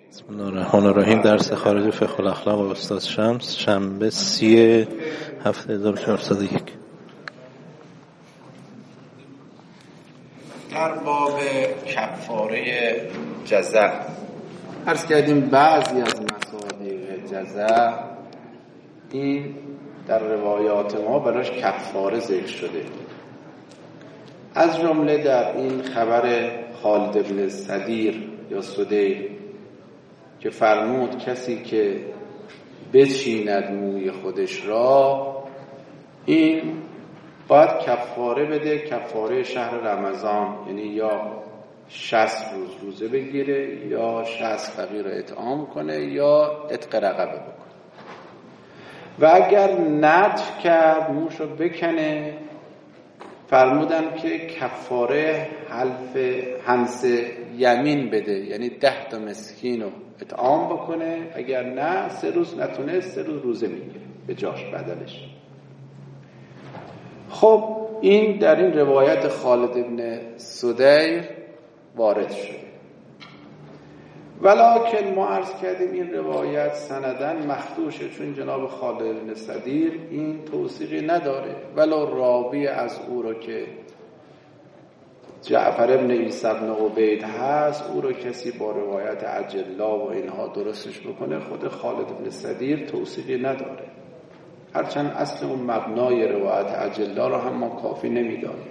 بسم الله الرحمن الرحیم. درس خارج فقه الاخلاق و استاد شمس، شنبه 30/7/1401. در باب کفاره جزع عرض کردیم بعضی از مصادیق جزع این در روایات ما براش کفاره ذکر شده، از جمله در این خبر خالد بن سدیر یا سدیر که فرمود کسی که بچیند موی خودش را این باید کفاره بده، کفاره شهر رمضان، یعنی یا 60 روز روزه بگیره یا 60 فقیر رو اطعام کنه یا عتق رقبه بکنه. و اگر نطف کرد موش رو بکنه، فرمودن که کفاره حنس یمین بده، یعنی 10 تا مسکین رو اطعام بکنه، اگر نه 3 روز نتونه 3 روز روزه میگیره به جاش بدلش. خب این در این روایت خالد بن سدیر وارد شده، ولکن ما عرض کردیم این روایت سندن مخدوشه، چون جناب خالد بن سدیر این توثیقی نداره، ولو راوی از او رو که جعفر ابن عیسی ابن عبید هست او رو کسی با روایت عجلا و اینها درستش بکنه، خود خالد بن سدیر توثیقی نداره، هرچند اصل اون مبنای روایت عجلا رو هم ما کافی نمیدانیم.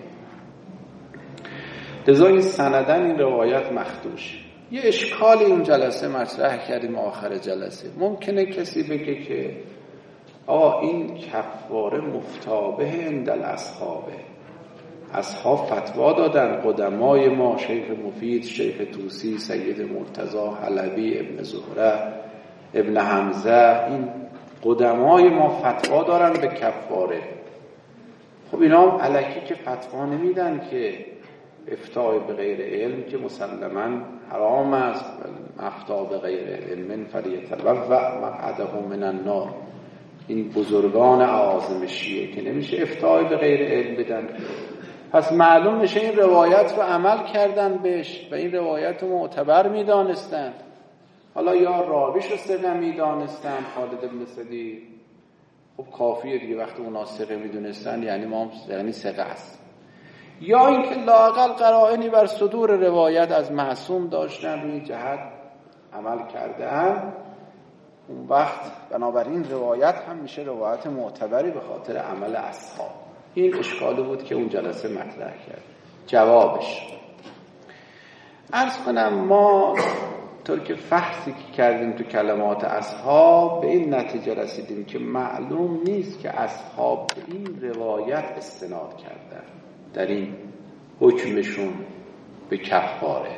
لذا این سندن این روایت مخدوش. یه اشکالی اون جلسه مطرح کردیم آخر جلسه، ممکنه کسی بگه که آقا این کفاره مفتابه عند الاصحابه، اصحاب فتوا دادن، قدمای ما شیخ مفید، شیخ طوسی، سید مرتضی حلبی، ابن زهره، ابن حمزه، این قدمای ما فتوا دارن به کفاره. خب اینا هم الکی که فتوا نمیدن که افتای به غیر علم که مسلما حرام است، افتای به غیر علم فلیتبوأ مقعده من النار. این بزرگان اعاظم شیعه که نمیشه افتای به غیر علم بدن، پس معلوم میشه این روایت رو عمل کردن بهش و این روایت رو معتبر میدانستن. حالا یا راویش رو ثقه میدانستن خالد بن سدیر، خب کافیه دیگه، وقتی اونا ثقه میدونستن یعنی ما یعنی ثقه است، یا اینکه لااقل قرائنی بر صدور روایت از معصوم داشتن روی جهت عمل کردن، اون وقت بنابراین روایت هم میشه روایت معتبری به خاطر عمل اصحاب. این اشکالی بود که اون جلسه مطرح کرد. جوابش عرض کنم، ما طور که فحصی که کردیم تو کلمات اصحاب به این نتیجه رسیدیم که معلوم نیست که اصحاب به این روایت استناد کردن در این حکمشون به کفاره،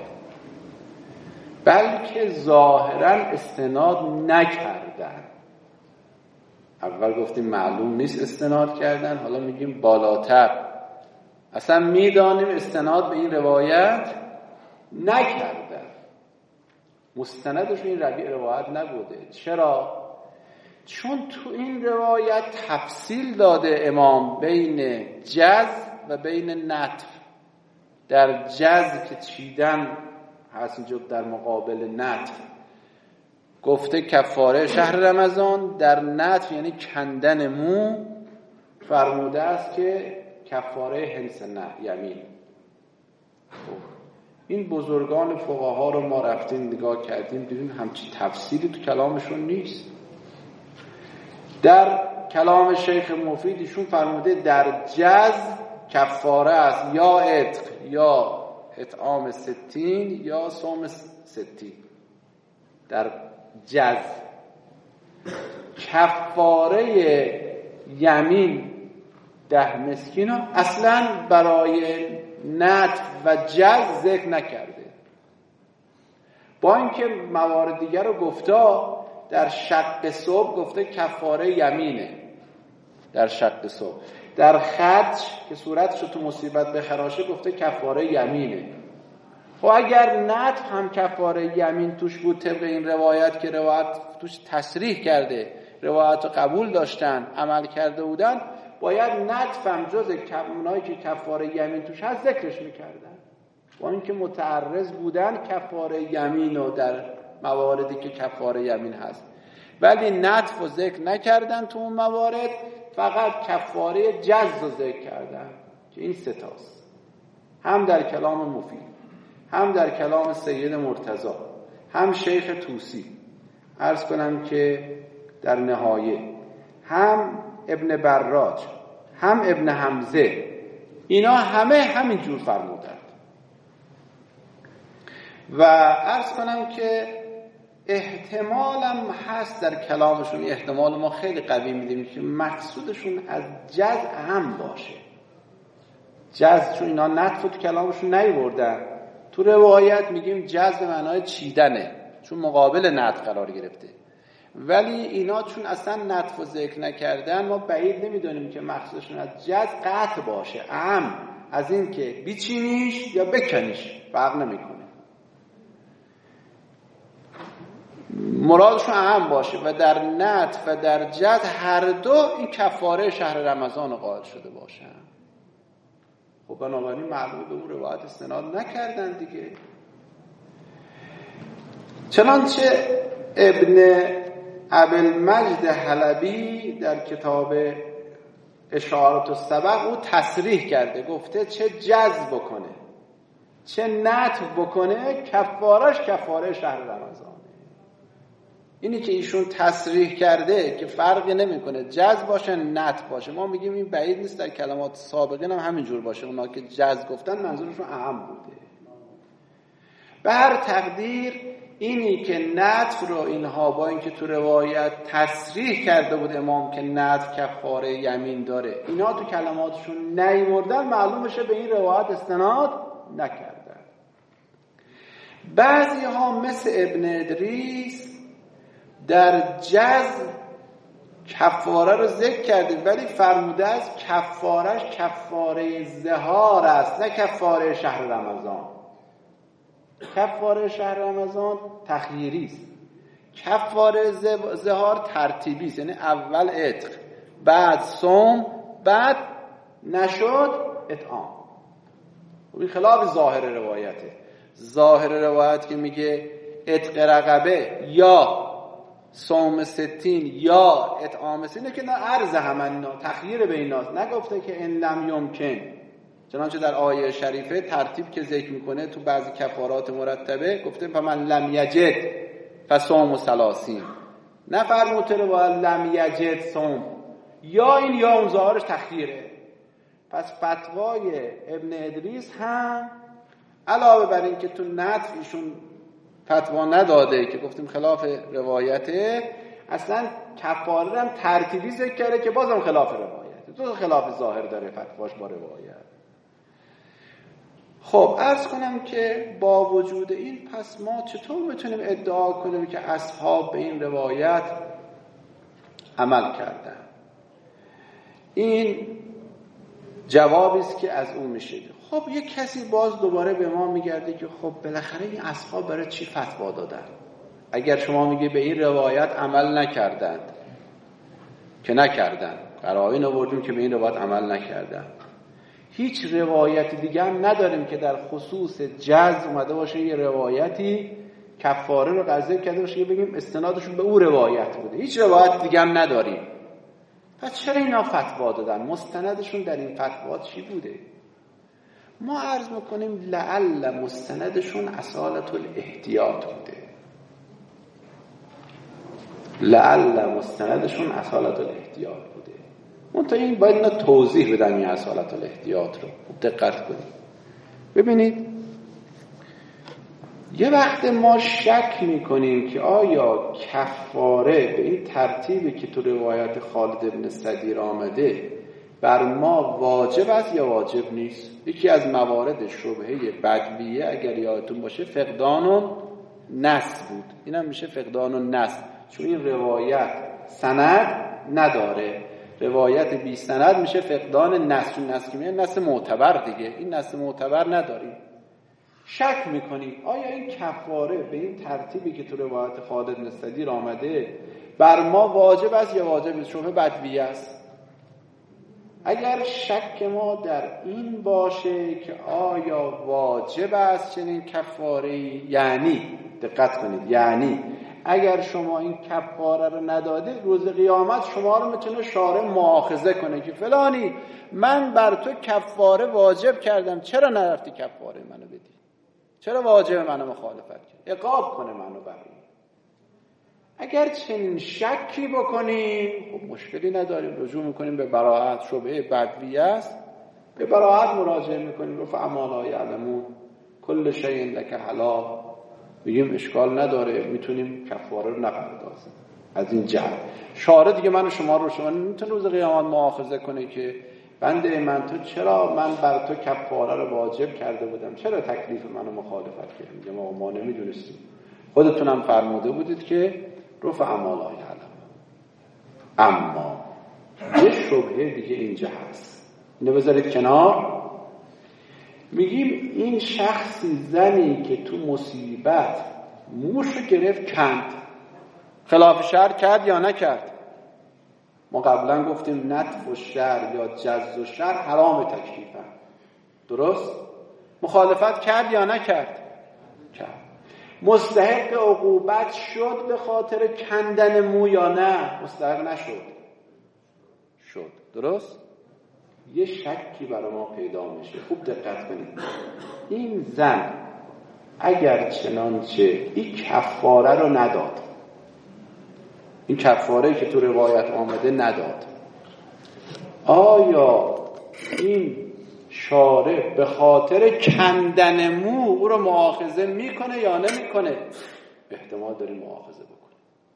بلکه ظاهرا استناد نکردن. اول گفتیم معلوم نیست استناد کردن، حالا میگیم بالاتر اصلا میدانیم استناد به این روایت نکردن، مستندش این روایت نبوده. چرا؟ چون تو این روایت تفصیل داده امام بین جز و بین نطف. در جز که چیدن هست اینجا در مقابل نطف گفته کفاره شهر رمضان، در نطف یعنی کندن مو فرموده است که کفاره حنس یمین. این بزرگان فقها رو ما رفتیم نگاه کردیم دیدیم همچین تفصیلی تو کلامشون نیست. در کلام شیخ مفید ایشون فرموده در جز کفاره است یا عتق یا اطعام 60 یا صوم 60. در جز کفاره یمین 10 مسکین ها اصلا برای نطف و جز ذکر نکرده، با اینکه موارد دیگر رو گفته. در شق صبح گفته کفاره یمینه، در شق صبح. در خدش که صورتشو تو مصیبت بخراشه گفته کفاره یمینه. خب اگر نطف هم کفاره یمین توش بود طبق این روایت که روایت توش تصریح کرده، روایت رو قبول داشتن عمل کرده بودن، باید نطف هم جز اونایی که کفاره یمین توش هست ذکرش میکردن. با اینکه متعرض بودن کفاره یمین رو در مواردی که کفاره یمین هست، ولی نطف رو ذکر نکردن تو اون موارد، فقط کفاره جز رو ذکر کردن که این سه تاست، هم در کلام مفید، هم در کلام سید مرتضی، هم شیخ طوسی، عرض کنم که در نهایه، هم ابن براج، هم ابن حمزه، اینا همه همین جور فرمودند. و عرض کنم که احتمالم هست در کلامشون، احتمال ما خیلی قوی میدیم که مقصودشون از جز هم باشه. جز چون اینا نطف تو کلامشون نیوردن، تو روایت میگیم جز به معنای چیدنه، چون مقابل نطف قرار گرفته، ولی اینا چون اصلا نطف ذکر نکردن، ما بعید نمیدونیم که مقصودشون از جز قطع باشه، از این که بیچینیش یا بکنیش فرق نمیکنه، مرادشون اهم باشه و در نطف و در جز هر دو این کفاره شهر رمضان قائل شده باشن. خب بنابراین معلومه به اون روایت استناد نکردن دیگه. چنانچه ابن ابوالمجد حلبی در کتاب اشارات السبق او تصریح کرده، گفته چه جذب بکنه چه نطف بکنه کفارش کفاره شهر رمضان. اینی که ایشون تصریح کرده که فرقی نمیکنه جذب باشه نطف باشه، ما میگیم این بعید نیست در کلمات سابقین هم همینجور باشه، اونا که جذب گفتن منظورشون اهم بوده. به هر تقدیر اینی که نطف رو اینها با اینکه تو روایت تصریح کرده بود امام که نطف کفاره یمین داره، اینا تو کلماتشون نیوردن، معلوم میشه به این روایت استناد نکردن. بعضی ها مثل ابن ادریس در جز کفاره رو ذکر کرده، ولی فرموده است کفارش کفاره ظهار است، نه کفاره شهر رمضان. کفاره شهر رمضان تخییری است، کفاره ظهار ترتیبی است، یعنی اول عتق، بعد صوم، بعد نشد اطعام. این خلاف ظاهر روایته. ظاهر روایت که میگه عتق رقبه یا صوم 60 یا اطعام 60 که نه عرض همه تخییر بین الناس، نگفته که ان لم یمکن. چنانچه در آیه شریفه ترتیب که ذکر میکنه تو بعضی کفارات مرتبه گفته فمن لم یجد فصوم 30، نفرموده رو با لم یجد صوم، یا این یا اون ظاهرش تخییره. پس فتوای ابن ادریس هم علاوه بر این که تو نطف ایشون فتوا نداده که گفتیم خلاف روایته، اصلا کفاره هم ترتیبی ذکر کرده که بازم خلاف روایته، تو خلاف ظاهر داره فتواش با روایت. خب عرض کنم که با وجود این پس ما چطور میتونیم ادعا کنیم که اصحاب به این روایت عمل کردن؟ این جوابی است که از اون میشه. خب یک کسی باز دوباره به ما میگرده که خب بالاخره این اصحاب برای چی فتوا دادن؟ اگر شما میگی به این روایت عمل نکردند، که نکردن، قرائن آوردیم که به این روایت عمل نکردن، هیچ روایت دیگه هم نداریم که در خصوص جز اومده باشه یه روایتی کفاره رو قضیه کرده باشه بگیم استنادشون به اون روایت بوده، هیچ روایت دیگه هم نداریم. پس چرا اینا فتوا دادن؟ مستندشون در این فتوات چی بوده؟ ما عرض میکنیم لعل مستندشون اصالت الاحتیاط بوده. لعل مستندشون اصالت الاحتیاط بوده. منتها این باید اینا توضیح بدن این اصالت الاحتیاط رو. دقت کنید. ببینید یه وقت ما شک میکنیم که آیا کفاره به این ترتیبی که تو روایت خالد بن صدیر آمده بر ما واجب است یا واجب نیست. یکی از موارد شبهه بدویه اگر یادتون باشه فقدان و نص بود. این هم میشه فقدان و نص، چون این روایت سند نداره. روایت بی سند میشه فقدان نص، چون نص که میگه نص معتبر دیگه، این نص معتبر نداریم. شک میکنیم آیا این کفاره به این ترتیبی که تو روایت خالد بن صدیر آمده بر ما واجب است یا واجب نیست. شبهه بدویه است. اگر شک ما در این باشه که آیا واجب است چنین کفاره، یعنی دقت کنید، یعنی اگر شما این کفاره رو ندادید، روز قیامت شما رو میتونه شارع مؤاخذه کنه که فلانی من بر تو کفاره واجب کردم، چرا نرفتی کفاره منو بدی؟ چرا واجب منو مخالفت کرد؟ عقاب کنه منو بر این. اگر چنین شکی بکنیم خب مشکلی نداریم، رجوع میکنیم به براءت. شبهه بدویه است، به براءت مراجعه میکنیم. رفع ما لا یعلمون کل شیء لک حلال، بگیم اشکال نداره، میتونیم کفاره رو نپردازیم. از این جهت شارع دیگه من و شما رو نمیتونه روز قیامت مؤاخذه کنه که بنده من تو چرا من بر تو کفاره رو واجب کرده بودم، چرا تکلیف منو مخالفت کردی؟ میگم آقا ما نمیدونستیم، خودتونم فرموده بودید که رفع ما لا یعلمون. اما یه شبهه دیگه اینجا هست، اینو بذارید کنار. میگیم این شخصی، زنی که تو مصیبت موشو گرفت کند، خلاف شرع کرد یا نکرد؟ ما قبلا گفتیم نتف و شرع یا جز و شرع حرام تکلیفن، درست؟ مخالفت کرد یا نکرد؟ کرد. مستحق عقوبت شد به خاطر کندن مو یا نه؟ مستحق نشد، شد، درست؟ یه شکی برای ما پیدا میشه. خوب دقت کنید، این زن اگر چنانچه این کفاره رو نداد، این کفاره که تو روایت آمده نداد، آیا این شارع به خاطر کندن مو او رو مؤاخذه میکنه یا نمیکنه؟ احتمال داریم مؤاخذه بکنه،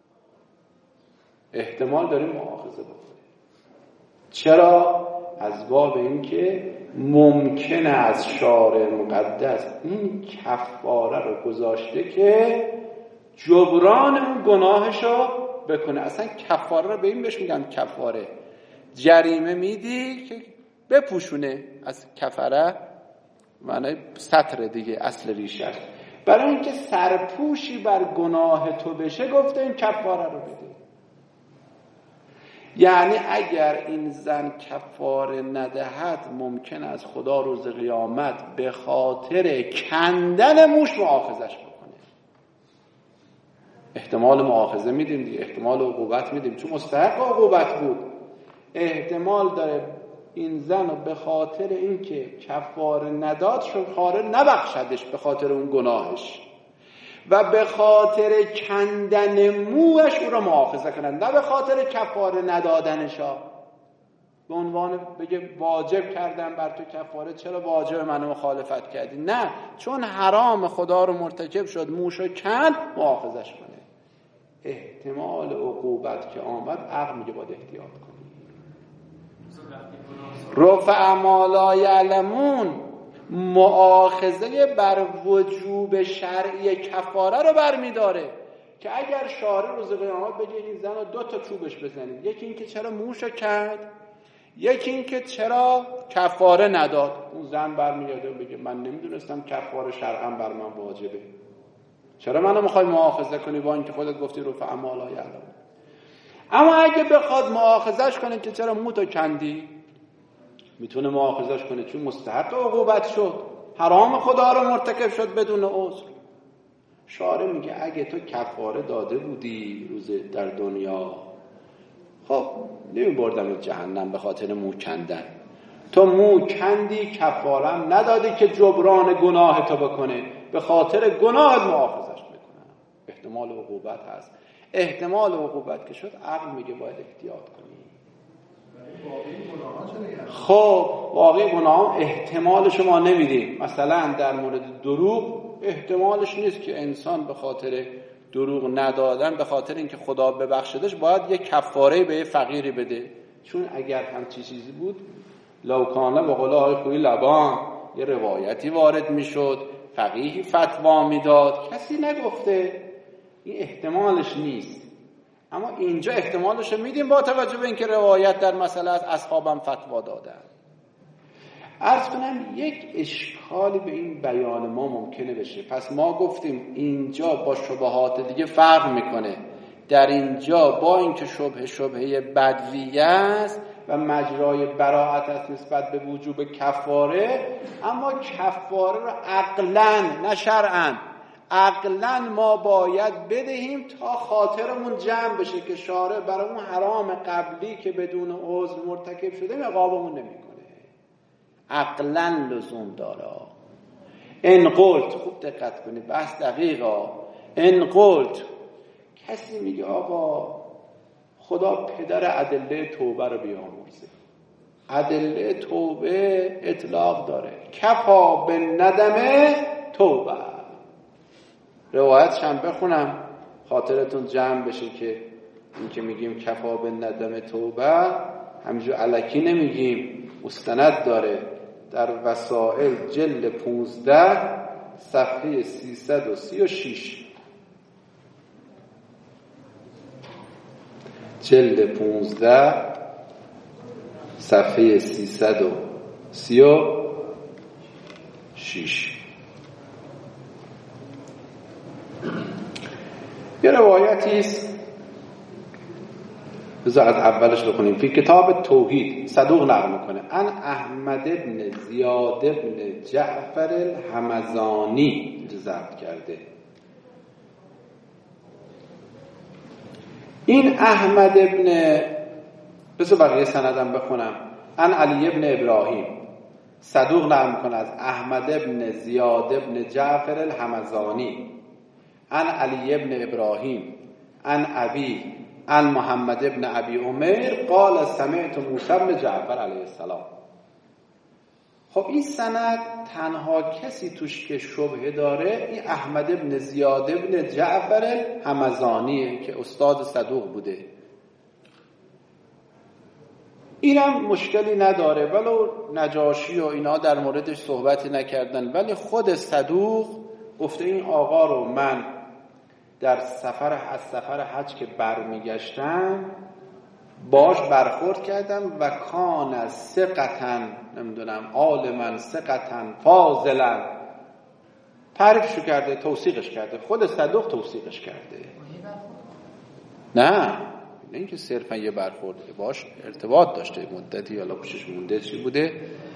احتمال داریم مؤاخذه بکنه. چرا؟ از باب این که ممکنه از شارع مقدس این کفاره رو گذاشته که جبران اون گناهشو بکنه. اصلا کفاره رو به این بهش میگن کفاره، جریمه میدی که بپوشونه. از کفاره معنی ستر دیگه، اصل ریشه. برای اینکه سرپوشی بر گناه تو بشه گفته این کفاره رو بده. یعنی اگر این زن کفاره ندهد ممکن است خدا روز قیامت به خاطر کندن موش مؤاخذش بکنه. احتمال مؤاخذه میدیم دیگه، احتمال عقوبت میدیم، چون مستحق عقوبت بود. احتمال داره این زن رو به خاطر اینکه کفاره نداد شکاره نبخشدش به خاطر اون گناهش، و به خاطر کندن موش او رو مؤاخذه کنن، نه به خاطر کفاره ندادنشا. به عنوان بگه واجب کردم بر تو کفاره، چرا واجب منو مخالفت کردی؟ نه، چون حرام خدا رو مرتکب شد، موشو کند، مؤاخذش کنه. احتمال عقوبت که آمد عقل میگه باید احتیاط کنی. رفع ما لا یعلمون مؤاخذه بر وجوب شرعی کفاره رو برمیداره که اگر شارع روز قیامت بگه این زن رو 2 تا چوبش بزنید، یکی این که چرا موشو کرد، یکی این که چرا کفاره نداد، اون زن برمیاد و بگه من نمیدونستم کفاره شرعا بر من واجبه، چرا منو میخوای مؤاخذه کنی با اینکه خودت گفتی رفع ما لا یعلمون. اما اگه بخواد مؤاخذش کنه که چرا موتو کندی، میتونه مؤاخذش کنه چون مستحق عقوبت شد، حرام خدا رو مرتکب شد بدون عذر. شارع میگه اگه تو کفاره داده بودی روز در دنیا، خب نمیبردم جهنم به خاطر مو کندن. تو مو کندی، کفاره ندادی که جبران گناه تو بکنه، به خاطر گناهت مؤاخذش بکنن. احتمال عقوبت هست. احتمال عقوبت که شد عقل میگه باید احتیاط کنی. خب واقعی گناه احتمال شما نمیدیم. مثلا در مورد دروغ احتمالش نیست که انسان به خاطر دروغ ندادن، به خاطر اینکه خدا ببخشدش باید یک کفاره به فقیری بده، چون اگر همچی چیزی بود لوکانه به قول آقای خویی لبان یه روایتی وارد میشد، فقیهی فتوا میداد، کسی نگفته. این احتمالش نیست. اما اینجا احتمالش میدیم با توجه به اینکه روایت در مسئله از اصحابم فتوا دادن. عرض کنم یک اشکالی به این بیان ما ممکنه بشه. پس ما گفتیم اینجا با شبهات دیگه فرق میکنه. در اینجا با اینکه شبهه بدویه است و مجرای براءت است نسبت به وجوب کفاره، اما کفاره رو عقلاً نه شرعاً عقلا ما باید بدهیم تا خاطرمون جمع بشه که شارع برای اون حرام قبلی که بدون عذر مرتکب شده عقابمون نمیکنه. عقلا لزوم داره. ان قلت، خوب دقت کنید بحث دقیقا، ان قلت، کسی میگه آقا خدا پدر ادله توبه رو بیامرزه. ادله توبه اطلاق داره، کفا به ندمه توبه. روایتش هم بخونم خاطرتون جمع بشه که این که میگیم کفا به ندمه توبه همینجور الکی نمیگیم، مستند داره. در وسائل جلد 15 صفحه 336، جلد 15 صفحه 336. یه روایتی است، بذار از اولش بخونیم. فی کتاب توحید صدوق نقل میکنه ان احمد بن زیاد بن جعفر الحمزانی ضبط کرده. این احمد ابن، بذار بقیه سندم بخونم. ان علی ابن ابراهیم صدوق نقل میکنه از احمد ابن زیاد ابن جعفر الحمزانی ان علی ابن ابراهیم ان ابی ان محمد ابن ابی عمر قال سمعت موسی بن جعفر علیه السلام. خب این سند تنها کسی توش که شبهه داره این احمد ابن زیاد ابن جعفر همزانیه که استاد صدوق بوده. اینم مشکلی نداره، ولو نجاشی و اینا در موردش صحبتی نکردن، ولی خود صدوق گفته این آقا رو من در از سفر حج که برمیگشتم باش برخورد کردم و کان ثقتن، نمیدونم عالمن ثقتن فاضلن، تعریفشو کرده، توثیقش کرده، خود صدوق توثیقش کرده. نه اینکه صرفا یه برخورد، باش ارتباط داشته مدتی، حالا پیشش مونده چی بوده.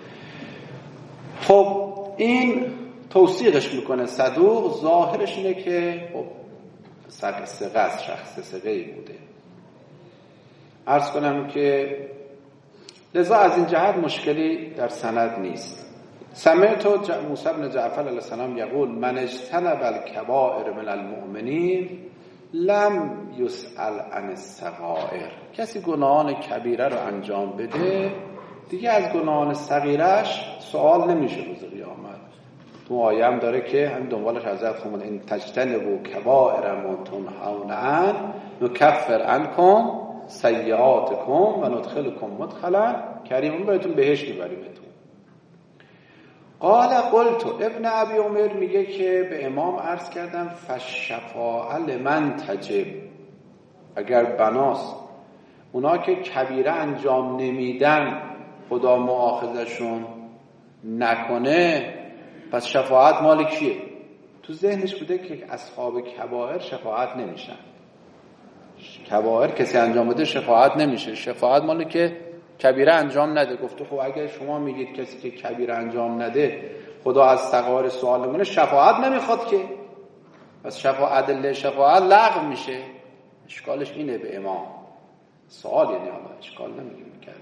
خب این توثیقش میکنه صدوق، ظاهرش اینه که خب ثقه است، شخص ثقه‌ای بوده. عرض کنم که لذا از این جهت مشکلی در سند نیست. سمعت موسی بن جعفر علیه السلام یقول من اجتنب الکبائر من المؤمنین لم یسأل عن الصغائر. کسی گناهان کبیره رو انجام بده دیگه از گناهان صغیرش سوال نمیشه روز قیامت. تو آیه هم داره که هم دنبالش حضرت خمود این تجتنبوا کبائر ما تنهون عنه نکفر عنکم سیئاتکم و ندخلکم مدخلا کریما، بهتون بهشت میبریمتون. قال قلت، ابن ابی عمر میگه که به امام عرض کردم فالشفاعه لمن تجب، اگر بناست اونا که کبیره انجام نمیدن خدا مؤاخذشون نکنه، پس شفاعت مال کیه؟ تو ذهنش بوده که اصحاب کبائر شفاعت نمیشن، کبائر کسی انجام بده شفاعت نمیشه، شفاعت مال که کبیره انجام نده. گفته خب اگر شما میگید کسی که کبیره انجام نده خدا از صغائر سوال نمیکنه، شفاعت نمیخواد که، پس ادله شفاعت لغو میشه. اشکالش اینه به امام، سوال یعنی آقا اشکال نمیگه کرده.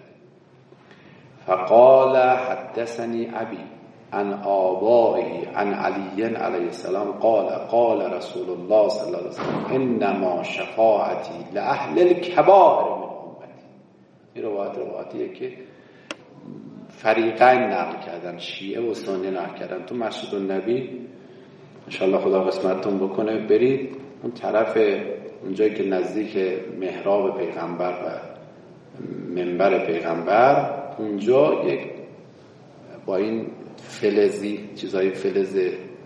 فقال حدثني ابي عن آبائه عن علی علیه السلام قال رسول الله صلی الله علیه وسلم انما شفاعتی لاهل الكبائر من امتی. این روایتیه که فریقین نقل کردن، شیعه و سنی نقل کردن. تو مسجد النبی انشاءالله خدا قسمتتون بکنه برید اون طرف، اونجایی که نزدیک محراب پیغمبر و منبر پیغمبر، اونجا یک با این فلزی چیزای فلز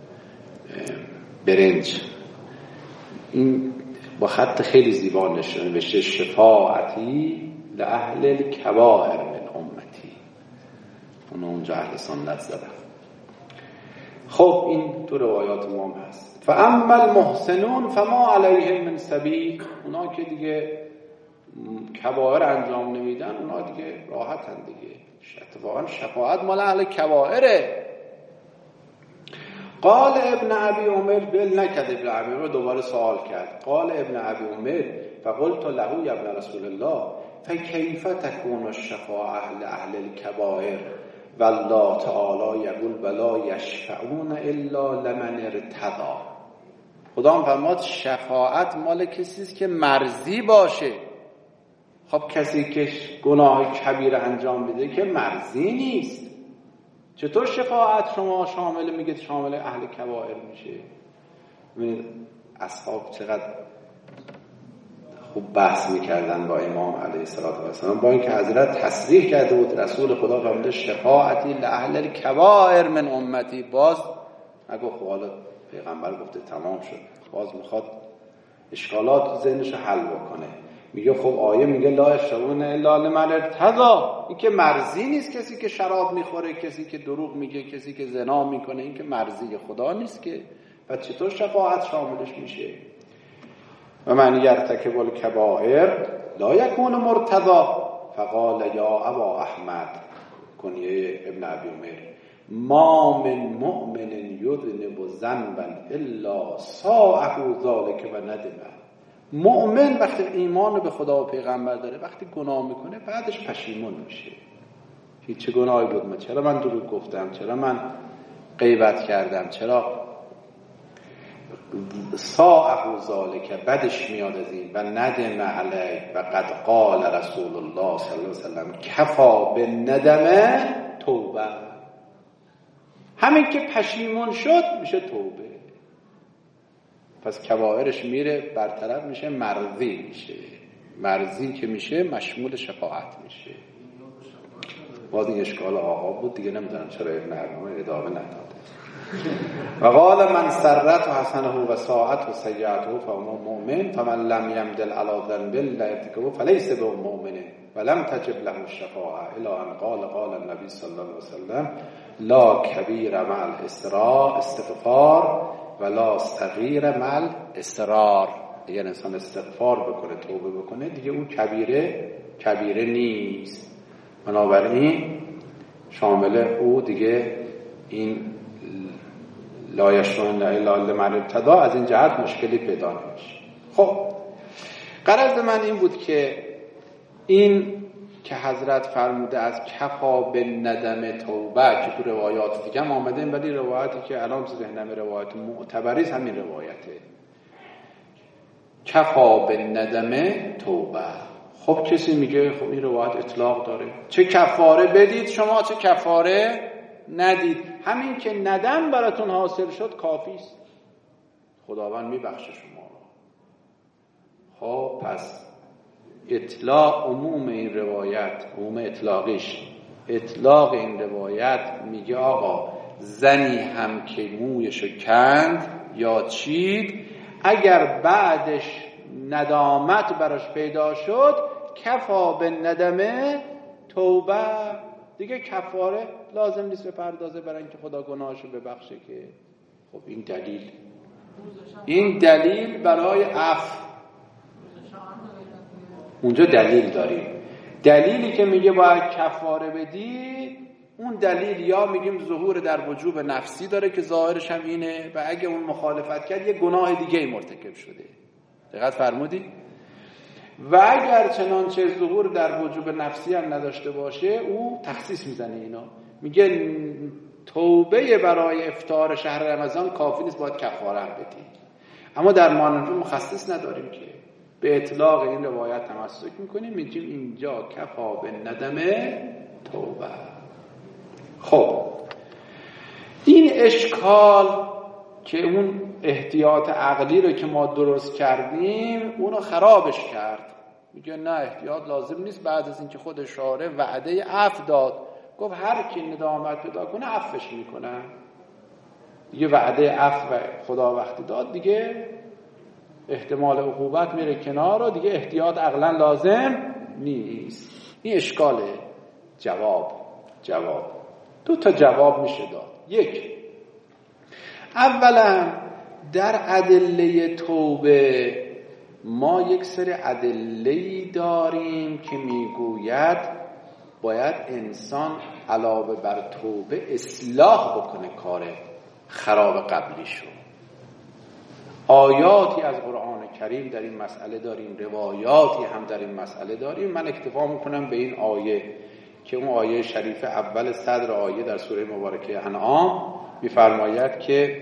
برنج، این با خط خیلی زیبا نوشته شفاعتی لأهل الکبائر من امتی. اونجا اهل سنت زدن. خب این تو روایات ما هست. فاما المحسنون فما علیهم من سبیل، اونا که دیگه کبائر انجام نمیدن اونا دیگه راحتن دیگه، اتفاقا شفاعت مال اهل کبائره. قال ابن ابی عمر بل نکرد، ابن ابی عمر دوباره سوال کرد. قال ابن ابی عمر فقلت له یا ابن رسول الله فکیف تکون الشفاعة لأهل الكبائر والله تعالی یقول ولا یشفعون الا لمن ارتضی. خدا فرمود شفاعت مال کسی است که مرضی باشه. خب کسی که گناه کبیر انجام بده که مرضی نیست، چطور شفاعت شما شامل میگه شامل اهل کبائر میشه؟ ببینید اصحاب چقدر خوب بحث میکردن با امام علیه السلام، با اینکه حضرت تصریح کرده بود رسول خدا فرموده شفاعتی لأهل الکبائر من امتی، باز نگو خب حالا پیغمبر گفته تمام شد، باز میخواد اشکالات ذهنش حل بکنه. میگه خب آیه میگه لا یشفعون الا لمن ارتضی، این که مرضی نیست، کسی که شراب میخوره، کسی که دروغ میگه، کسی که زنا میکنه، این که مرضی خدا نیست که، پس چطور شفاعت شاملش میشه؟ و من یرتکب الکبائر لا یکون مرتضی. فقال یا ابا احمد، کنیه ابن ابی عمر، ما من مؤمن یذنب ذنبا الا ساءه ذلک و ندمه. مؤمن وقتی ایمان به خدا و پیغمبر داره، وقتی گناه میکنه بعدش پشیمون میشه. چه گناهی بود؟ چرا من دروغ گفتم؟ چرا من غیبت کردم؟ چرا ساءه ذلک، بدش میاد از این. و ندم علیه و قد قال رسول الله صلی الله علیه وسلم کفا بالندم توبه. همین که پشیمون شد میشه توبه. پس کبائرش میره برطرف میشه، مرضی میشه. مرضی که میشه مشمول شفاعت میشه. باز این اشکال آقا بود دیگه، نمیدونم چرا ابن ابی ادامه نداد. و قال من سرت و حسنه و ساعت و سیعته فهو مؤمن فمن لم یمدل علی ذنب لا یرتکبه فلیس بمؤمن ولم تجب له الشفاعة الی ان قال النبی صلی الله علیه وسلم لا کبیر مع الاستغفار ولا صغیر مع الاصرار. اگر انسان استغفار بکنه، توبه بکنه، دیگه اون کبیره نیست. بنابراین شامل او دیگه این لا یشفعون الا لمن ارتضی از این جهت مشکلی پیدا نمیشه. خب غرض من این بود که این که حضرت فرموده از کفا بالندم توبه، که تو روایات دیگه هم آمده، ولی روایتی که الان ذهنم روایت معتبری است همین روایته، کفا بالندم توبه. خب کسی میگه خب این روایت اطلاق داره، چه کفاره بدید شما چه کفاره ندید، همین که ندم براتون حاصل شد کافی است، خداوند میبخشه شما رو. خب پس اطلاق عموم این روایت، عموم اطلاق این روایت میگه آقا زنی هم که مویشو کند یا چید، اگر بعدش ندامت براش پیدا شد کفا به ندمه توبه، دیگه کفاره لازم نیست بپردازه برای اینکه خدا گناهشو ببخشه که. خب این دلیل برای عفو. اونجا دلیل داریم، دلیلی که میگه باید کفاره بدی، اون دلیل یا میگیم ظهور در وجوب نفسی داره که ظاهرش هم اینه، و اگه اون مخالفت کرد یه گناه دیگه مرتکب شده. دقت فرمودی؟ و اگر چنانچه ظهور در وجوب نفسی هم نداشته باشه، او تخصیص میزنه اینا، میگه توبه برای افطار شهر رمضان کافی نیست، باید کفاره هم بدی. اما در مانند مخصص نداریم که به اطلاق این روایت تمسک میکنیم، میگیم اینجا کفا به ندمه توبه. خب این اشکال که اون احتیاط عقلی رو که ما درست کردیم اونو خرابش کرد. میگه نه احتیاط لازم نیست، بعد از اینکه خود شارع وعده عفو داد، گفت هر کی ندامت پیدا کنه عفوش میکنه. دیگه وعده عفو خدا وقتی داد دیگه احتمال عقوبت میره کنار و دیگه احتیاط عقلا لازم نیست. این اشکاله. جواب دو تا جواب میشه داد. یک، اولا در ادله توبه ما یک سری ادله‌ای داریم که میگوید باید انسان علاوه بر توبه اصلاح بکنه کاره. خراب قبلی شو. آیاتی از قرآن کریم در این مسئله داریم، روایاتی هم در این مسئله داریم. من اکتفا میکنم به این آیه که اون آیه شریف اول صدر آیه در سوره مبارکه انعام میفرماید که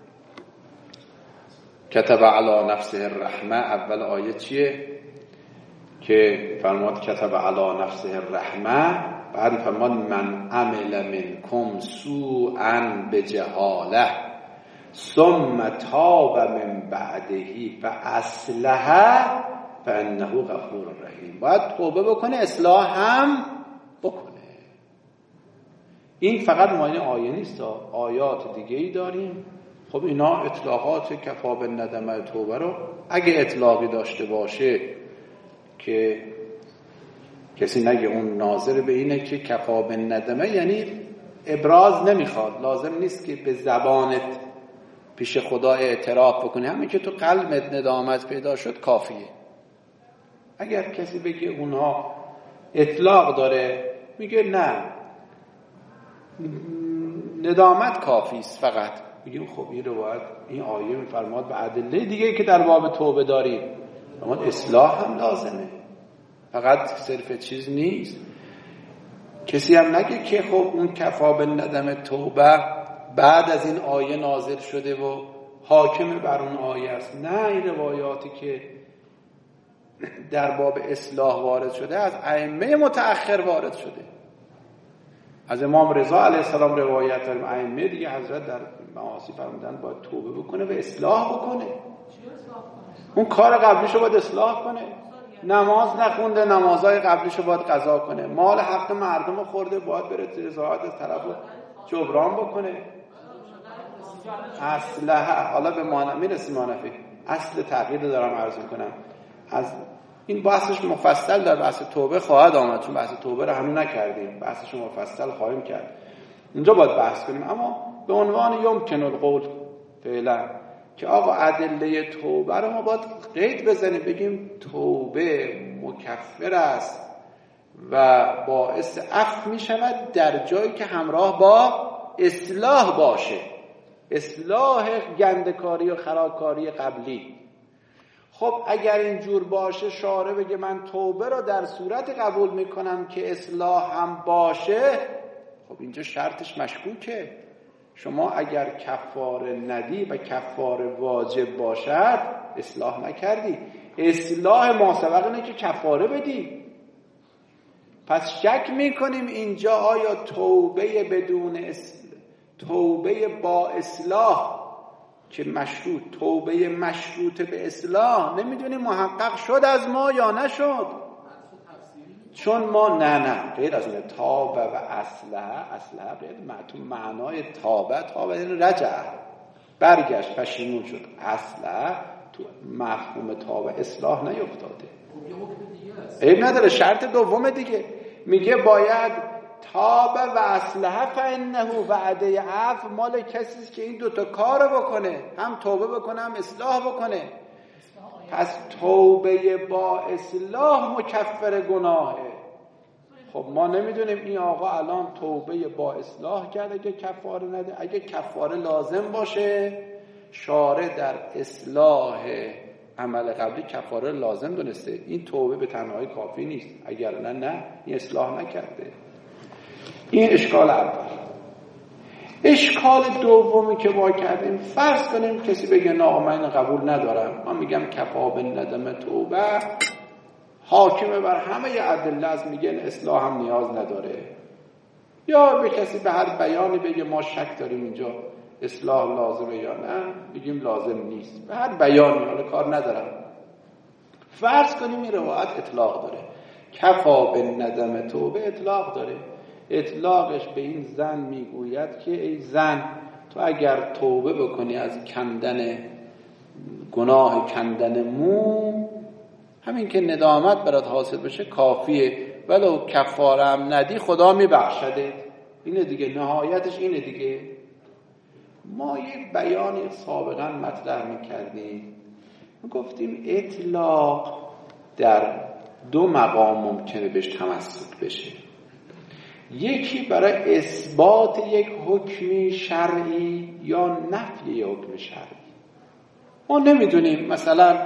کتب علی نفسه الرحمه. اول آیه چیه؟ که فرماد کتب علی نفسه الرحمه، بعد فرماد من عمل منکم سوءا بجهاله ثم تاب من بعده فاصلح فانه غفور رحیم. باید توبه بکنه، اصلاح هم بکنه. این فقط معنی آیه نیست، آیات دیگه ای داریم. خب اینا اطلاقات کفا بالندمه توبه رو اگه اطلاقی داشته باشه که کسی نگه اون ناظر به اینه که کفا بالندمه یعنی ابراز نمیخواد، لازم نیست که به زبانت پیش خدا اعتراف بکنی، همین که تو قلبت ندامت پیدا شد کافیه. اگر کسی بگه اونها اطلاق داره، میگه نه ندامت کافی است فقط، میگیم خب این روایت این آیه میفرماد به ادله دیگه که در باب توبه داریم اما اصلاح هم لازمه، فقط صرف چیز نیست. کسی هم نگه که خب اون کفا بالندم توبه بعد از این آیه نازل شده و حاکم بر اون آیه است. نه، این روایاتی که در باب اصلاح وارد شده از ائمه متأخر وارد شده. از امام رضا علیه السلام روایت داریم، ائمه دیگه حضرت در معاصی فرمودن باید توبه بکنه و اصلاح بکنه. اون کار قبلیشو باید اصلاح کنه. نماز نخونده، نمازهای قبلیشو باید قضا کنه. مال حق مردم خورده، باید بره رضایت از طرفو جبران بکنه. اصلح، حالا به معنی میرسیم معنی اصل تغییر دارم عرض میکنم. از این بحثش مفصل در بحث توبه خواهد آمد، چون بحث توبه رو هنوز نکردیم، بحثش مفصل خواهیم کرد، اونجا باید بحث کنیم. اما به عنوان یمکن القول فعلا که آقا ادله توبه رو ما باید قید بزنیم، بگیم توبه مکفر است و باعث عفو می شود در جایی که همراه با اصلاح باشه، اصلاح گندکاری و خرابکاری قبلی. خب اگر اینجور باشه، شارع بگه من توبه رو در صورت قبول میکنم که اصلاح هم باشه، خب اینجا شرطش مشکوکه. شما اگر کفاره ندی و کفاره واجب باشد اصلاح نکردی، اصلاح ما سبق اینه که کفاره بدی. پس شک میکنیم اینجا آیا توبه بدون توبه با اصلاح که مشروط، توبه مشروط به اصلاح، نمیدونیم محقق شد از ما یا نشد. چون ما نه غیر از اون تابه و اصلح غیر تو معنای تابه یعنی رجع، برگشت، پشیمون شد. اصلح تو مفهوم تابه اصلاح نیفتاده. عیب نداره، شرط دوم دیگه میگه باید تابه و اصلح فانه وعده عفو مال کسی است که این دوتا کارو بکنه، هم توبه بکنه هم اصلاح بکنه. پس توبه با اصلاح مکفر گناهه. خب ما نمیدونیم این آقا الان توبه با اصلاح کرده که کفاره نده. اگه کفاره لازم باشه، شارع در اصلاح عمل قبلی کفاره لازم دونسته. این توبه به تنهایی کافی نیست، اگر نه این اصلاح نکرده. این اشکال اول. اشکال دومی که ما کردیم، فرض کنیم کسی بگه نه من قبول ندارم، من میگم کفا بالندم توبه حاکمه بر همه ادله از میگن اصلاح هم نیاز نداره. یا به کسی به هر بیانی بگه ما شک داریم اینجا اصلاح لازمه یا نه، بگیم لازم نیست، به هر بیانی، حالا کار ندارم. فرض کنیم این روایت اطلاق داره، کفا بالندم توبه اطلاق داره. اطلاقش به این زن میگوید که ای زن، تو اگر توبه بکنی از کندن گناه کندن مو، همین که ندامت برات حاصل بشه کافیه، ولو کفاره هم ندی خدا میبخشده. اینه دیگه، نهایتش اینه دیگه. ما یک بیانی سابقا مطرح میکردیم، گفتیم اطلاق در دو مقام ممکنه بهش تمسک بشه. یکی برای اثبات یک حکم شرعی یا نفی یک حکم شرعی. ما نمیدونیم مثلا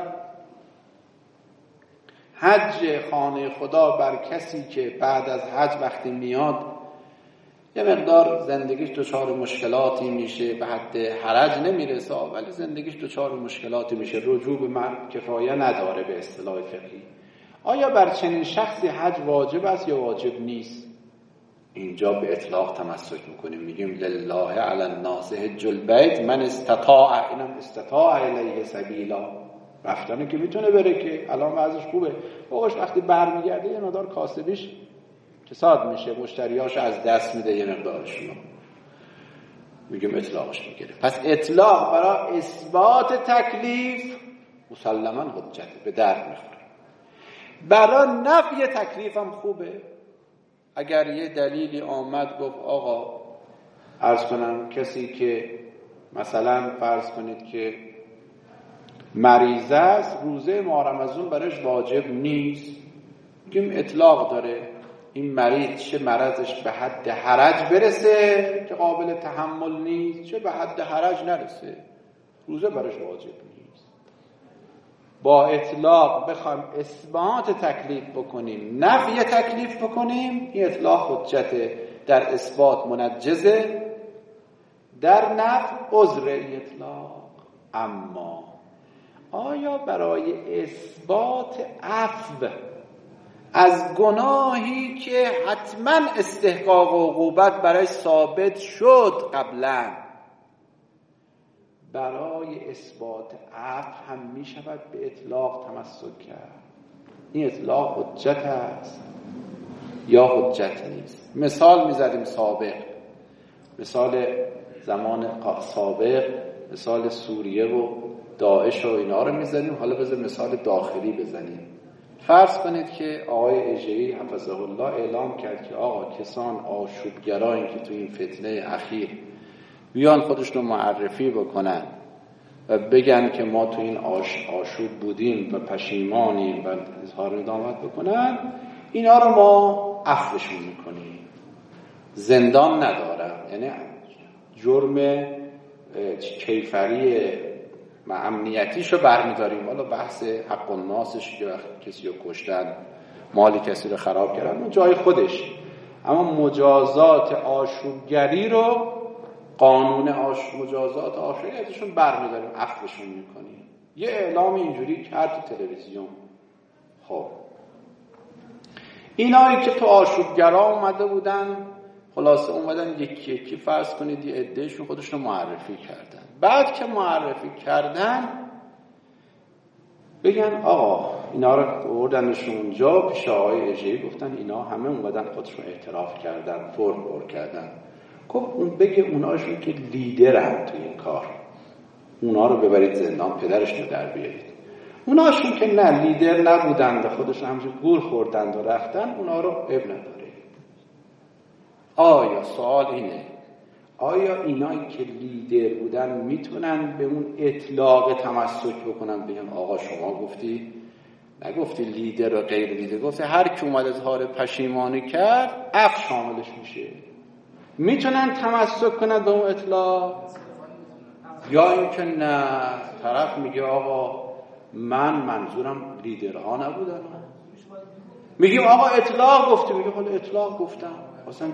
حج خانه خدا بر کسی که بعد از حج وقتی میاد یه مقدار زندگیش دچار مشکلاتی میشه، به حد حرج نمیرسه ولی زندگیش دچار مشکلاتی میشه، رجوع به کفایه نداره به اصطلاح فقهی. آیا بر چنین شخصی حج واجب است یا واجب نیست؟ اینجا به اطلاق تمسک میکنیم، میگیم لله علی الناس حج البیت من استطاع، اینم استطاع الیه سبیلا، رفتنه که میتونه بره که الان وضعش خوبه، فوقش وقتی برمیگرده یه مقدار کاسبیش کساد میشه، مشتریاش از دست میده یه مقدارشون، میگیم اطلاقش میگیره. پس اطلاق برای اثبات تکلیف مسلما حجته، به درد میخوره. برای نفی تکلیف هم خوبه. اگر یه دلیلی آمد گفت آقا عرض کنم کسی که مثلا فرض کنید که مریض است، روزه ماه رمضان برش واجب نیست، میگیم اطلاق داره. این مریض چه مرضش به حد حرج برسه که قابل تحمل نیست، چه به حد حرج نرسه، روزه برش واجب نیست. با اطلاق بخوایم اثبات تکلیف بکنیم، نفی تکلیف بکنیم، این اطلاق حجته. در اثبات منجزه، در نفی عذر این اطلاق. اما آیا برای اثبات عفو از گناهی که حتما استحقاق و عقوبت برای ثابت شد قبلا، برای اثبات عفو هم می شود به اطلاق تمسک کرد؟ این اطلاق حجت است یا حجت نیست؟ مثال می زدیم سابق، مثال زمان سابق، مثال سوریه و داعش و اینا رو می زدیم. حالا بذار مثال داخلی بزنیم. فرض کنید که آقای اژه‌ای حفظه الله اعلام کرد که آقا کسان آشوبگرایی که تو این فتنه اخیر بیان خودشون معرفی بکنن و بگن که ما تو این آشوب بودیم و پشیمانیم و اظهار ندامت بکنن، اینا رو ما عفوشون میکنیم، زندان ندارن. یعنی جرم کیفری امنیتیشو برمیداریم. حالا بحث حق الناسش که کسی رو کشتن، مالی کسی رو خراب کردن، اون جای خودش، اما مجازات آشوبگری رو، قانون مجازات آشوبگریشون برمیداریم، عفوشون میکنیم. یه اعلام اینجوری کرد تو تلویزیون. خب اینایی که تو آشوبگرا اومده بودن، خلاصه اومدن یکی یکی فرض کنید یه عدهشون خودشون معرفی کردن. بعد که معرفی کردن بگن آقا اینا رو بردنشون اونجا پیش آقای اژه‌ای، گفتن اینا همه اومدن خودشون اعتراف کردن، فرم بر کردن. گفت اون بگه اوناشون که لیدرن تو این کار، اونا رو ببرید زندان، پدرشون رو در بیارید. اوناشون که نه لیدر نبودن و خودشون همجور گول خوردن و رفتن، اونا رو اب نداره. آیا سوال اینه، آیا اینایی که لیدر بودن میتونن به اون اطلاق تمسک بکنن، بگن آقا شما گفتی، نگفتی لیدر و غیر لیدر، گفتی هر کی اومد اظهار پشیمانی کرد عفو شاملش میشه؟ میتونن تمسک کنن به اون اطلاق؟ یا اینکه نه، طرف میگه آقا من منظورم لیدرها نبودن، میگیم آقا اطلاق گفتی، میگه حالا اطلاق گفتم، خواستم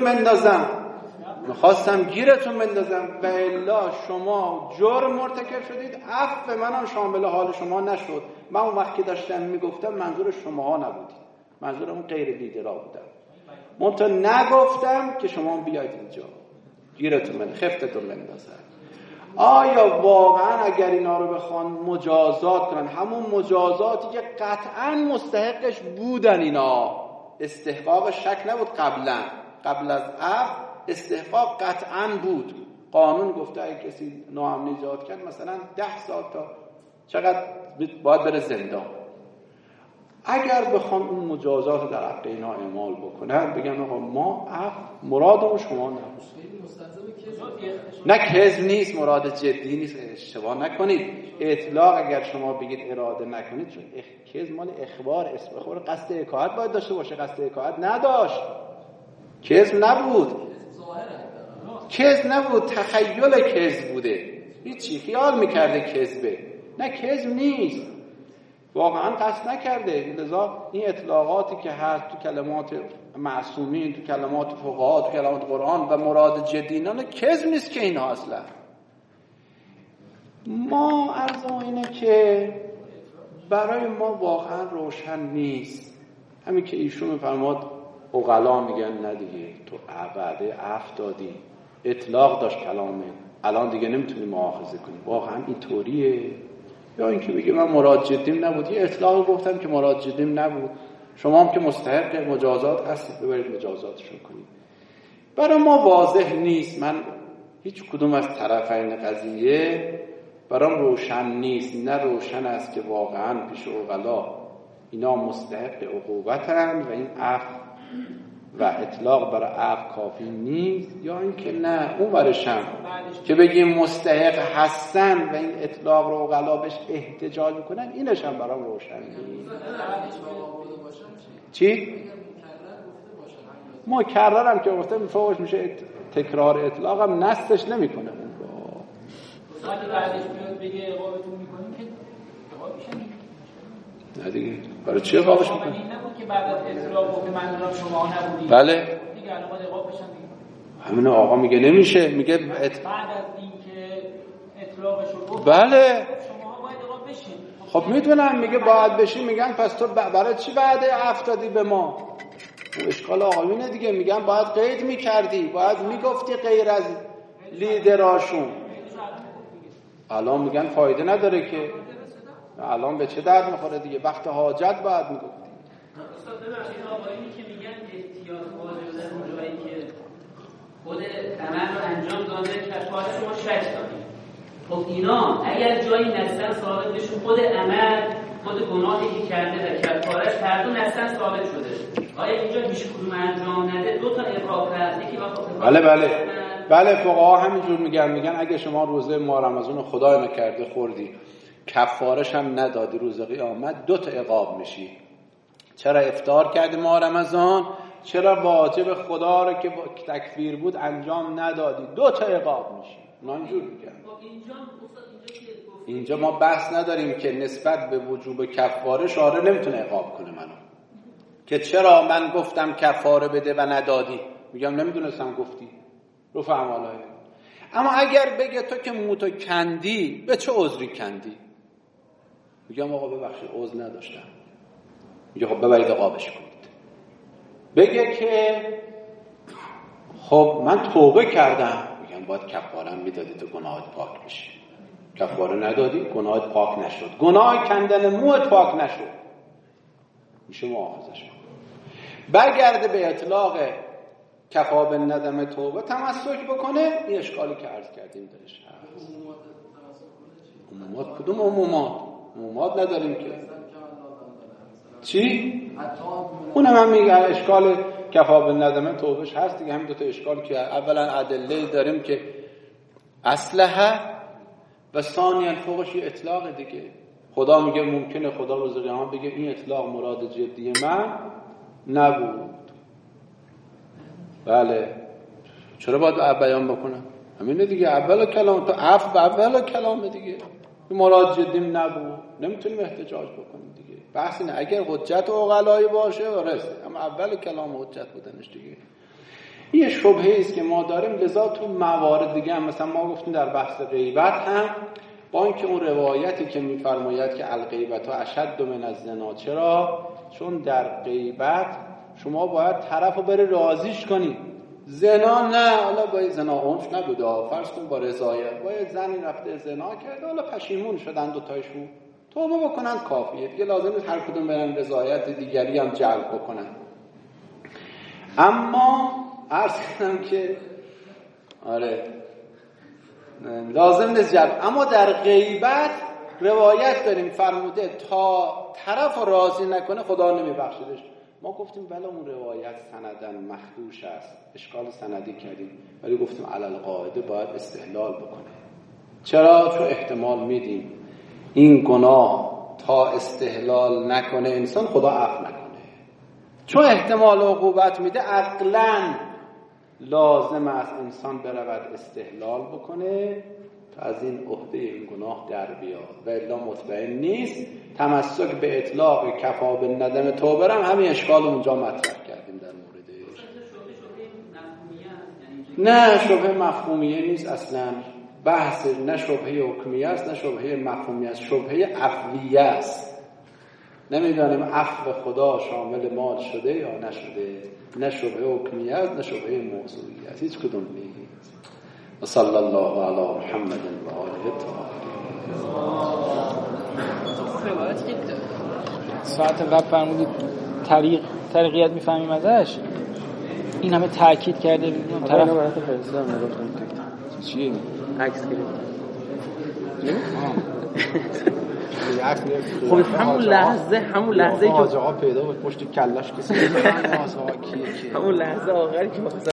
گیرتون بندازم و الا شما جرم مرتکب شدید، عفو منم شامل حال شما نشد. من اون وقت که داشتم میگفتم منظور شماها نبودید، منظورم غیر لیدرها بودم. منتها نگفتم که شما بیاید اینجا گیرتون خفتتون بندازم. آیا واقعا اگر اینا رو بخوان مجازات کنن، همون مجازاتی که قطعا مستحقش بودن، اینا استحقاق شک نبود قبل از عفو استحقاق قطعا بود. قانون گفته اگه کسی ناامنی ایجاد کرد مثلا 10 سال تا چقدر باید بره زندان. اگر بخوان اون مجازات رو در حق اینا اعمال بکنن، بگن آقا ما عفو مرادمون شما نبود، نه کذب نیست، مراد جدی نیست، اشتباه نکنید. اطلاق اگر شما بگید اراده نکنید، چون کذب مال اخبار، قصد حکایت باید داشته باشه، قصد حکایت نداشت. کذب نبود، کذب نبود، تخیل کذب بوده، هیچی خیال میکرده کذبه، نه کذب نیست، واقعا قصد نکرده. لذا این اطلاقاتی که هست تو کلمات معصومین، تو کلمات فقها، تو کلمات قرآن و مراد جدینان کذب نیست که اینها اصلا. ما عرض اینه که برای ما واقعا روشن نیست. همین که ایشون میفرماد عقلا میگن نه دیگه تو بعده عفو دادی، اطلاق داشت کلامه، الان دیگه نمیتونی مؤاخذه کنی، واقعا این طوریه؟ یا اینکه بگه من مراد جدیم نبود، یه اطلاقی گفتم که مراد جدیم نبود، شما هم که مستحق مجازات هستید ببرید مجازاتشون کنید. برای ما واضح نیست، من هیچ کدوم از طرفین قضیه برام روشن نیست. نه روشن است که واقعا پیش عقلا اینا مستحق عقوبتن و این عفو و اطلاق برای عفو کافی نیست، یا اینکه نه اون ورشن که بگیم مستحق هستن و این اطلاق رو عقلا بهش احتجاج میکنن، اینش هم برام روشن نیست. چی؟ مکررم که گفته فوقش میشه تکرار، اطلاق هم نستش نمیکنه اون رو. وقتی بعدش میاد بگه عقابتون میکنیم که عقاب میشن نه دیگه برای چی عقابش میکنیم؟ این نبود که بعد از اطلاق گفته منظورم شما نبودید. بله دیگه الان باید عقاب بشن دیگه. همین آقا میگه نمیشه، میگه بعد از اینکه اطلاقش رو گفت بله شما باید عقاب بشین. خب میدونم میگه باید بشین، میگن پس تو برای چی وعده عفو دادی به ما؟ اون اشکال آقایونه دیگه، میگن باید قید میکردی، باید میگفتی غیر از لیدراشون. الان میگن فایده نداره که، الان به چه درد میخوره دیگه، وقت حاجت باید میگفتی. استاد ببخشید آقایونی که میگن احتیاط واجب در اون جایی که خود عمل رو انجام داده کفاره شما شک دارید، خب اینا اگر جایی نستن ثابت بشون خود عمل خود گناهی که کرده و کفارش هر دو نستن ثابت شده، آیا اینجا هیچ کدوم انجام نده دو تا عقاب هست؟ یکی بله فقها همینجور میگن اگه شما روزه ماه رمضان خدای نکرده خوردی کفارش هم ندادی روز قیامت دو تا عقاب میشی. چرا افطار کردی ماه رمضان؟ چرا واجب خدا رو که تکفیر بود انجام ندادی؟ دو تا عقاب میشی. اونا اینجور میگن. اینجا ما بحث نداریم که نسبت به وجوب کفاره شارع نمیتونه عقاب کنه منو که چرا من گفتم کفاره بده و ندادی، میگم نمیدونستم گفتی رفع اعمالای. اما اگر بگه تو که موتو کندی به چه عذری کندی، میگم آقا ببخشید عذر نداشتم، میگه خب ببرید عقابش کنید. بگه که خب من توبه کردم، میگم باید کفارم میدادی تو گناهات پاک بشی، کفاره ندادی گناهات پاک نشد، گناه کندن موت پاک نشد، میشه مؤاخذش کن. برگرده به اطلاق کفا به ندم توبه تمسک بکنه، این اشکالی که عرض کردیم درش هست. عمومات کدوم عمومات نداریم که چی؟ اونم هم میگه اشکال کفا به ندم توبهش هست دیگه. همین دو تا اشکال که اولا ادله داریم که اصلحه و ثانیاً فوقش یه اطلاق دیگه. خدا میگه ممکنه خدا روز قیامت بگه این اطلاق مراد جدی من نبود. بله چرا باید بیان بکنم؟ همینه دیگه، اول کلام تو عفو اول کلام دیگه، مراد جدیم نبود، نمیتونیم احتجاج بکنیم دیگه. بحث اینه اگر حجت عقلایی باشه ورسه، اما اول کلام حجت بودنش دیگه. این شبهه است که ما داریم. لذا تو موارد دیگه هم مثلا ما گفتیم در بحث غیبت هم با اینکه اون روایتی که میفرماید که الغیبت اشد من الزنا، چرا؟ چون در غیبت شما باید طرفو بری راضیش کنی. زنا نه، حالا باید زنا اونش نبوده، فرض کن با رضایت باید زنی رفته زنا کرده، حالا پشیمون شدن دوتایشون، توبه بکنن کافیه دیگه، لازم نیست هر کدوم برن رضایت دیگری هم جلب بکنن. اما عرض کنم که آره لازم نیست جلب. اما در غیبت روایت داریم فرموده تا طرف راضی نکنه خدا نمیبخشدش. ما گفتیم بله اون روایت سندن مخدوش است، اشکال سندی کردیم، ولی گفتیم علل قاعده باید استحلال بکنه. چرا؟ چون احتمال میدیم این گناه تا استحلال نکنه انسان خدا عفو نکنه، چون احتمال عقوبت میده عقلاً لازم است انسان برود استحلال بکنه تا از این عهده این گناه در بیاد و الا مطمئن نیست. تمسک به اطلاق کفا بالندم توبه هم همین اشکال اونجا مطرح کردیم در موردش. نه شبهه مفهومیه نیست اصلا، بحث نه شبهه حکمیه است نه شبهه مفهومیه است، شبهه عفویه است. نمیدانیم عفو خدا شامل مال شده یا نشده، نه شبهه حکمیه است نه شبهه موضوعیه است، هیچ کدوم نیست. و صلی الله علی محمد و آله الطاهرین. ساعت قبل فرمودید طریقیت میفهمیم ازش، این همه تاکید کرده طرف برات فرستادم نگفتم چیه عکس گرفت. خب همون لحظه که آقا پیدا بود پشت کلش کسی همون لحظه آخری که